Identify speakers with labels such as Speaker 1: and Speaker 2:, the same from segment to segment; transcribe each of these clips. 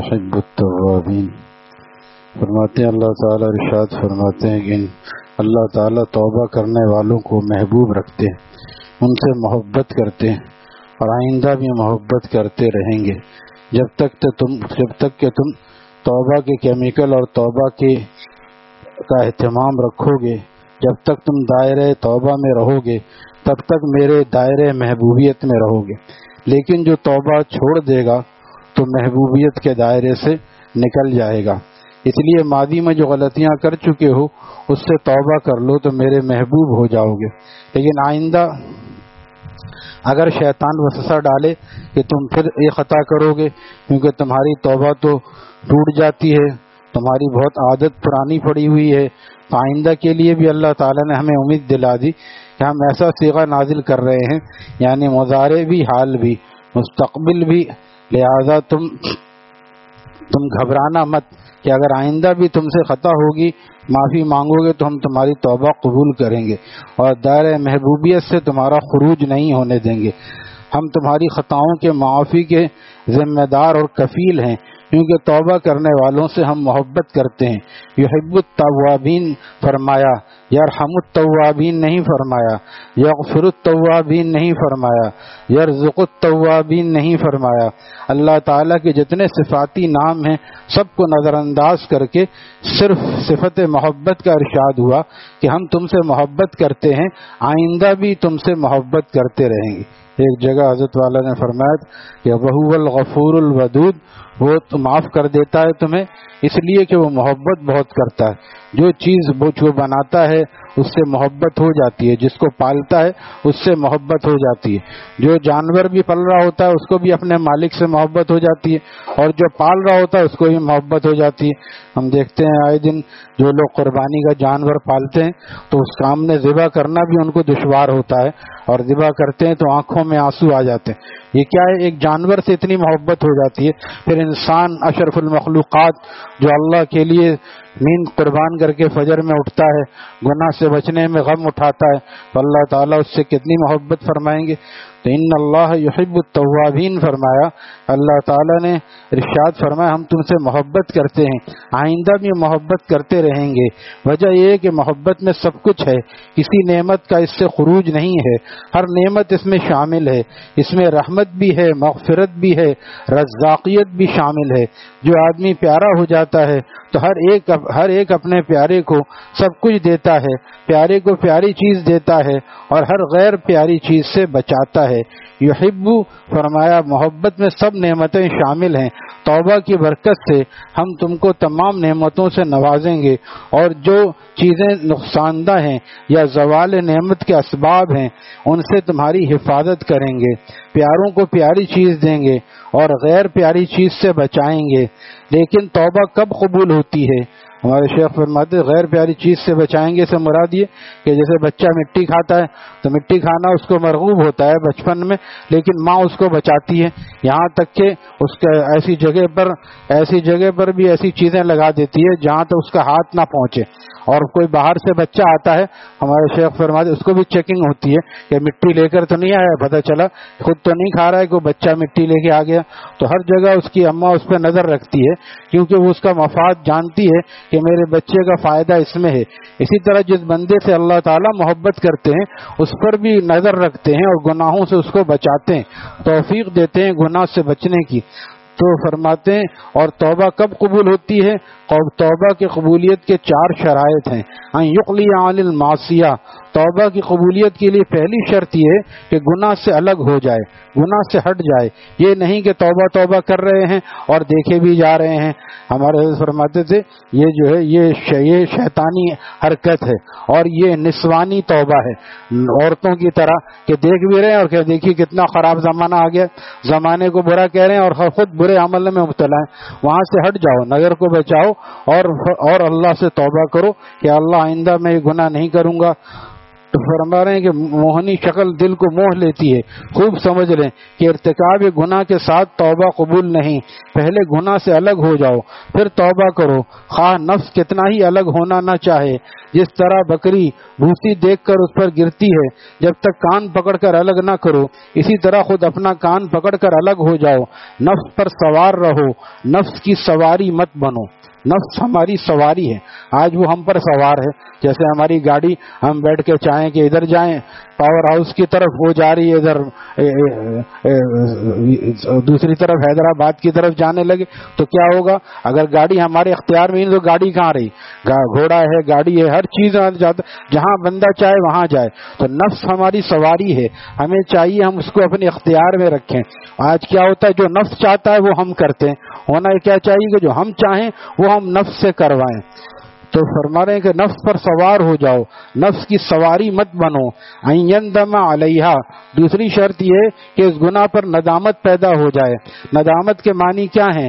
Speaker 1: يحب التوابین. فرماتے ہیں اللہ تعالیٰ ارشاد فرماتے ہیں کہ اللہ تعالیٰ توبہ کرنے والوں کو محبوب رکھتے ہیں, ان سے محبت کرتے ہیں اور آئندہ بھی محبت کرتے رہیں گے جب تک کہ تم توبہ کے کیمیکل اور توبہ کا اہتمام رکھو گے. جب تک تم دائرہ توبہ میں رہو گے تب تک میرے دائرہ محبوبیت میں رہو گے, لیکن جو توبہ چھوڑ دے گا تو محبوبیت کے دائرے سے نکل جائے گا. اس لیے ماضی میں جو غلطیاں کر چکے ہو اس سے توبہ کر لو تو میرے محبوب ہو جاؤ گے. لیکن آئندہ اگر شیطان وسوسہ ڈالے کہ تم پھر یہ خطا کرو گے, کیونکہ تمہاری توبہ تو ٹوٹ جاتی ہے, تمہاری بہت عادت پرانی پڑی ہوئی ہے, تو آئندہ کے لیے بھی اللہ تعالیٰ نے ہمیں امید دلا دی کہ ہم ایسا صیغہ نازل کر رہے ہیں, یعنی مضارع بھی, حال بھی, مستقبل بھی. لہذا تم گھبرانا مت کہ اگر آئندہ بھی تم سے خطا ہوگی, معافی مانگو گے تو ہم تمہاری توبہ قبول کریں گے اور دائرہ محبوبیت سے تمہارا خروج نہیں ہونے دیں گے. ہم تمہاری خطاؤں کے معافی کے ذمہ دار اور کفیل ہیں, کیونکہ توبہ کرنے والوں سے ہم محبت کرتے ہیں. یحب التوابین فرمایا, یرحم التوابین نہیں فرمایا, یغفر التوابین نہیں فرمایا, یرزق التوابین نہیں فرمایا. اللہ تعالیٰ کے جتنے صفاتی نام ہیں سب کو نظر انداز کر کے صرف صفت محبت کا ارشاد ہوا کہ ہم تم سے محبت کرتے ہیں, آئندہ بھی تم سے محبت کرتے رہیں گے. ایک جگہ حضرت والا نے فرمایا کہ وَهُوَ الْغَفُورُ الْوَدُودُ, وہ تو معاف کر دیتا ہے تمہیں اس لیے کہ وہ محبت بہت کرتا ہے. جو چیز جو بناتا ہے اس سے محبت ہو جاتی ہے, جس کو پالتا ہے اس سے محبت ہو جاتی ہے. جو جانور بھی پل رہا ہوتا ہے اس کو بھی اپنے مالک سے محبت ہو جاتی ہے, اور جو پال رہا ہوتا ہے اس کو بھی محبت ہو جاتی ہے. ہم دیکھتے ہیں آئے دن جو لوگ قربانی کا جانور پالتے ہیں تو اس کام میں ذبح کرنا بھی ان کو دشوار ہوتا ہے, اور ذبح کرتے ہیں تو آنکھوں میں آنسو آ جاتے ہیں. یہ کیا ہے, ایک جانور سے اتنی محبت ہو جاتی ہے. پھر انسان اشرف المخلوقات جو اللہ کے لیے نیند قربان کر کے فجر میں اٹھتا ہے, گناہ سے بچنے میں غم اٹھاتا ہے, تو اللہ تعالیٰ اس سے کتنی محبت فرمائیں گے. تو ان اللہ یحب التوابین فرمایا, اللہ تعالیٰ نے ارشاد فرمایا ہم تم سے محبت کرتے ہیں, آئندہ بھی محبت کرتے رہیں گے. وجہ یہ کہ محبت میں سب کچھ ہے, کسی نعمت کا اس سے خروج نہیں ہے, ہر نعمت اس میں شامل ہے. اس میں رحمت بھی ہے, مغفرت بھی ہے, رزاقیت بھی شامل ہے. جو آدمی پیارا ہو جاتا ہے تو ہر ایک اپنے پیارے کو سب کچھ دیتا ہے, پیارے کو پیاری چیز دیتا ہے اور ہر غیر پیاری چیز سے بچاتا ہے. یحب فرمایا محبت میں سب نعمتیں شامل ہیں. توبہ کی برکت سے ہم تم کو تمام نعمتوں سے نوازیں گے, اور جو چیزیں نقصان دہ ہیں یا زوال نعمت کے اسباب ہیں ان سے تمہاری حفاظت کریں گے. پیاروں کو پیاری چیز دیں گے اور غیر پیاری چیز سے بچائیں گے. لیکن توبہ کب قبول ہوتی ہے؟ ہمارے شیخ فرماتے غیر پیاری چیز سے بچائیں گے سے مراد یہ کہ جیسے بچہ مٹی کھاتا ہے تو مٹی کھانا اس کو مرغوب ہوتا ہے بچپن میں, لیکن ماں اس کو بچاتی ہے, یہاں تک کہ اس کے ایسی جگہ پر بھی ایسی چیزیں لگا دیتی ہے جہاں تک اس کا ہاتھ نہ پہنچے. اور کوئی باہر سے بچہ آتا ہے, ہمارے شیخ فرماتے اس کو بھی چیکنگ ہوتی ہے کہ مٹی لے کر تو نہیں آیا, پتہ چلا خود تو نہیں کھا رہا ہے, کوئی بچہ مٹی لے کے آ گیا. تو ہر جگہ اس کی اماں اس پہ نظر رکھتی ہے کیونکہ وہ اس کا مفاد جانتی ہے کہ میرے بچے کا فائدہ اس میں ہے. اسی طرح جس بندے سے اللہ تعالیٰ محبت کرتے ہیں اس پر بھی نظر رکھتے ہیں اور گناہوں سے اس کو بچاتے ہیں, توفیق دیتے ہیں گناہ سے بچنے کی. تو فرماتے ہیں اور توبہ کب قبول ہوتی ہے؟ توبہ کی قبولیت کے 4 شرائط ہیں. ان یقلی عن المعصیہ, توبہ کی قبولیت کے لیے پہلی شرط یہ ہے کہ گناہ سے الگ ہو جائے, گناہ سے ہٹ جائے. یہ نہیں کہ توبہ کر رہے ہیں اور دیکھے بھی جا رہے ہیں. ہمارے حضرت فرماتے تھے یہ جو ہے یہ شیطانی حرکت ہے اور یہ نسوانی توبہ ہے, عورتوں کی طرح کہ دیکھ بھی رہے ہیں اور کہ دیکھیے کتنا خراب زمانہ آ گیا, زمانے کو برا کہہ رہے ہیں اور خود برے عمل میں مبتلا ہیں. وہاں سے ہٹ جاؤ, نظر کو بچاؤ اور اللہ سے توبہ کرو کہ اللہ آئندہ میں یہ گناہ نہیں کروں گا. تو فرما رہے ہیں کہ موہنی شکل دل کو موہ لیتی ہے. خوب سمجھ لیں کہ ارتکاب گناہ کے ساتھ توبہ قبول نہیں. پہلے گناہ سے الگ ہو جاؤ پھر توبہ کرو، خواہ نفس کتنا ہی الگ ہونا نہ چاہے. جس طرح بکری بھوسی دیکھ کر اس پر گرتی ہے، جب تک کان پکڑ کر الگ نہ کرو، اسی طرح خود اپنا کان پکڑ کر الگ ہو جاؤ. نفس پر سوار رہو، نفس کی سواری مت بنو. نفس ہماری سواری ہے، آج وہ ہم پر سوار ہے. جیسے ہماری گاڑی ہم بیٹھ کے چاہیں کہ ادھر جائیں پاور ہاؤس کی طرف، وہ جا رہی ہے ادھر دوسری طرف حیدرآباد کی طرف جانے لگے تو کیا ہوگا؟ اگر گاڑی ہمارے اختیار میں نہیں تو گاڑی کہاں رہی؟ گھوڑا ہے، گاڑی ہے، ہر چیز جہاں بندہ چاہے وہاں جائے. تو نفس ہماری سواری ہے، ہمیں چاہیے ہم اس کو اپنے اختیار میں رکھیں. آج کیا ہوتا ہے، جو نفس چاہتا ہے وہ ہم کرتے ہیں. ہونا کیا چاہیے کہ جو ہم چاہیں وہ ہم نفس سے کروائیں. تو فرما رہے ہیں کہ نفس پر سوار ہو جاؤ، نفس کی سواری مت بنو. یندم علیہا، دوسری شرط یہ کہ اس گناہ پر ندامت پیدا ہو جائے. ندامت کے معنی کیا ہیں؟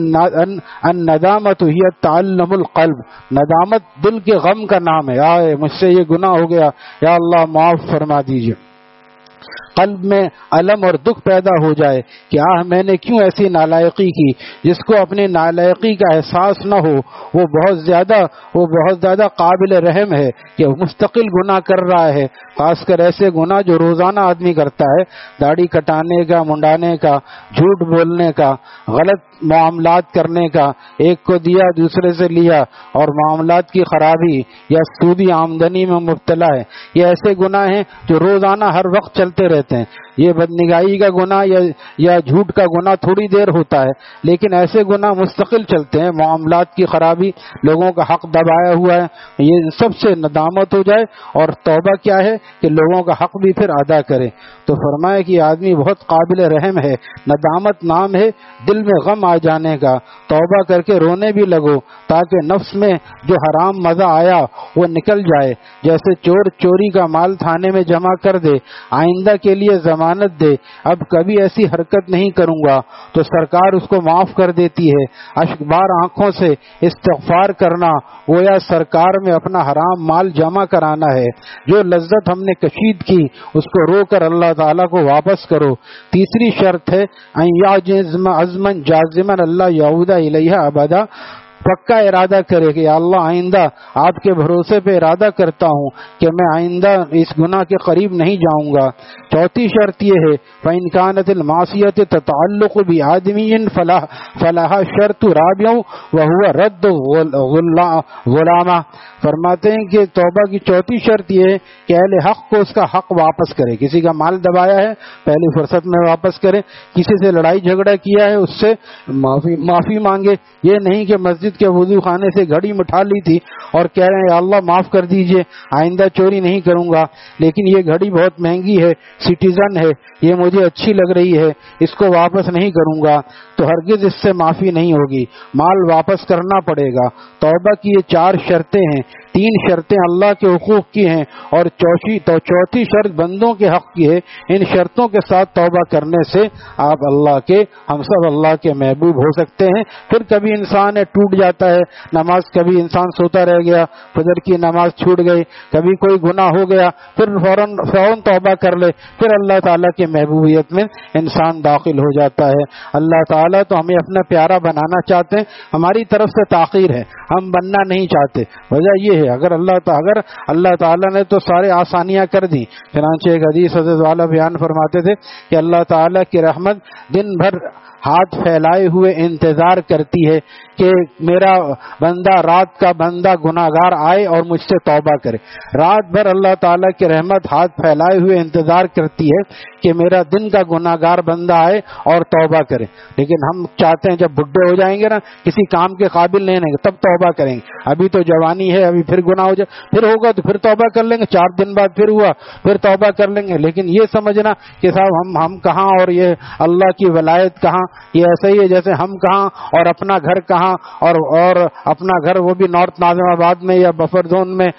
Speaker 1: الندامت ہی تعلم القلب، ندامت دل کے غم کا نام ہے. آئے مجھ سے یہ گناہ ہو گیا، یا اللہ معاف فرما دیجیے. قلب میں الم اور دکھ پیدا ہو جائے کہ میں نے کیوں ایسی نالائقی کی. جس کو اپنی نالائقی کا احساس نہ ہو وہ بہت زیادہ قابل رحم ہے کہ مستقل گناہ کر رہا ہے. خاص کر ایسے گناہ جو روزانہ آدمی کرتا ہے، داڑھی کٹانے کا، منڈانے کا، جھوٹ بولنے کا، غلط معاملات کرنے کا، ایک کو دیا دوسرے سے لیا، اور معاملات کی خرابی یا سودی آمدنی میں مبتلا ہے. یہ ایسے گناہ ہیں جو روزانہ ہر وقت چلتے رہتے ہیں. یہ بدنگاہی کا گناہ یا جھوٹ کا گناہ تھوڑی دیر ہوتا ہے، لیکن ایسے گناہ مستقل چلتے ہیں. معاملات کی خرابی، لوگوں کا حق دبایا ہوا ہے، یہ سب سے ندامت ہو جائے. اور توبہ کیا ہے کہ لوگوں کا حق بھی پھر ادا کرے. تو فرمایا کہ آدمی بہت قابل رحم ہے. ندامت نام ہے دل میں غم آ جانے کا. توبہ کر کے رونے بھی لگو تاکہ نفس میں جو حرام مزہ آیا وہ نکل جائے. جیسے چور چوری کا مال تھانے میں جمع کر دے، آئندہ کے لیے ضمانت دے اب کبھی ایسی حرکت نہیں کروں گا، تو سرکار اس کو معاف کر دیتی ہے. اشکبار آنکھوں سے استغفار کرنا گویا سرکار میں اپنا حرام مال جمع کرانا ہے. جو لذت ہم نے کشید کی اس کو رو کر اللہ تعالیٰ کو واپس کرو. تیسری شرط ہے عزمن جازمن اللہ یعود الیہ ابدا، پکا ارادہ کرے کہ یا اللہ آئندہ آپ کے بھروسے پہ ارادہ کرتا ہوں کہ میں آئندہ اس گناہ کے قریب نہیں جاؤں گا. چوتھی شرط یہ ہے فَإِنْ كَانَتِ الْمَعْصِيَةُ تَتَعَلَّقُ بِآدْمِيٍّ فَلَهَا شَرْطُ رَابِعٌ وَهُوَ رَدُّ غُلَامَهْ. فرماتے ہیں کہ توبہ کی چوتھی شرط یہ ہے کہ اہل حق کو اس کا حق واپس کرے. کسی کا مال دبایا ہے پہلی فرصت میں واپس کرے. کسی سے لڑائی جھگڑا کیا ہے اس سے معافی مانگے. یہ نہیں کہ مسجد کے وضو خانے سے گھڑی مٹھا لی تھی اور کہہ رہے ہیں یا اللہ معاف کر دیجئے آئندہ چوری نہیں کروں گا، لیکن یہ گھڑی بہت مہنگی ہے، سٹیزن ہے، یہ مجھے اچھی لگ رہی ہے، اس کو واپس نہیں کروں گا. تو ہرگز اس سے معافی نہیں ہوگی، مال واپس کرنا پڑے گا. توبہ کی یہ 4 شرطیں ہیں. 3 شرطیں اللہ کے حقوق کی ہیں اور چوتھی شرط بندوں کے حق کی ہے. ان شرطوں کے ساتھ توبہ کرنے سے آپ ہم سب اللہ کے محبوب ہو سکتے ہیں. پھر کبھی انسان ٹوٹ جاتا ہے نماز، کبھی انسان سوتا رہ گیا، فجر کی نماز چھوٹ گئی، کبھی کوئی گناہ ہو گیا، پھر فوراً توبہ کر لے، پھر اللہ تعالیٰ کی محبوبیت میں انسان داخل ہو جاتا ہے. اللہ تعالیٰ تو ہمیں اپنا پیارا بنانا چاہتے ہیں، ہماری طرف سے تاخیر ہے، ہم بننا نہیں چاہتے. وجہ یہ ہے اگر اللہ تعالیٰ نے تو سارے آسانیاں کر دی. چنانچہ ایک حدیث حضرت والا بیان فرماتے تھے کہ اللہ تعالیٰ کی رحمت دن بھر ہاتھ پھیلائے ہوئے انتظار کرتی ہے کہ میرا بندہ، رات کا بندہ گناہگار آئے اور مجھ سے توبہ کرے. رات بھر اللہ تعالیٰ کی رحمت ہاتھ پھیلائے ہوئے انتظار کرتی ہے کہ میرا دن کا گناہگار بندہ آئے اور توبہ کرے. لیکن ہم چاہتے ہیں جب بڈھے ہو جائیں گے نا، کسی کام کے قابل نہیں رہیں گے، تب توبہ کریں گے. ابھی تو جوانی ہے، ابھی پھر گناہ ہو جائے، پھر ہوگا تو پھر توبہ کر لیں گے، 4 دن بعد پھر ہوا پھر توبہ کر لیں گے. لیکن یہ سمجھنا کہ صاحب ہم کہاں اور یہ اللہ کی ولایت کہاں، یہ ایسا ہی ہے جیسے ہم کہاں اور اپنا گھر کہاں، اور اپنا گھر وہ بھی نارتھ ناظم آباد میں یا بفر زون میں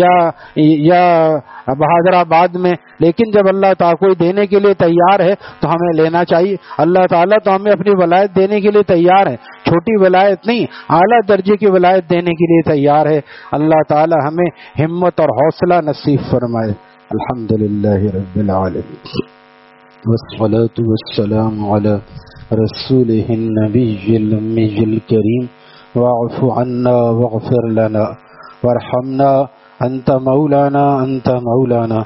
Speaker 1: یا بہادر آباد میں. لیکن جب اللہ تعالیٰ کوئی دینے کے لیے تیار ہے تو ہمیں لینا چاہیے. اللہ تعالیٰ تو ہمیں اپنی ولایت دینے کے لیے تیار ہے، چھوٹی ولایت نہیں، اعلیٰ درجے کی ولایت دینے کے لیے تیار ہے. اللہ تعالیٰ ہمیں ہمت اور حوصلہ نصیب فرمائے. الحمد لله رب العالمين والصلاة والسلام على رسوله النبي الأمي الكريم واعف عنا واغفر لنا وارحمنا أنت مولانا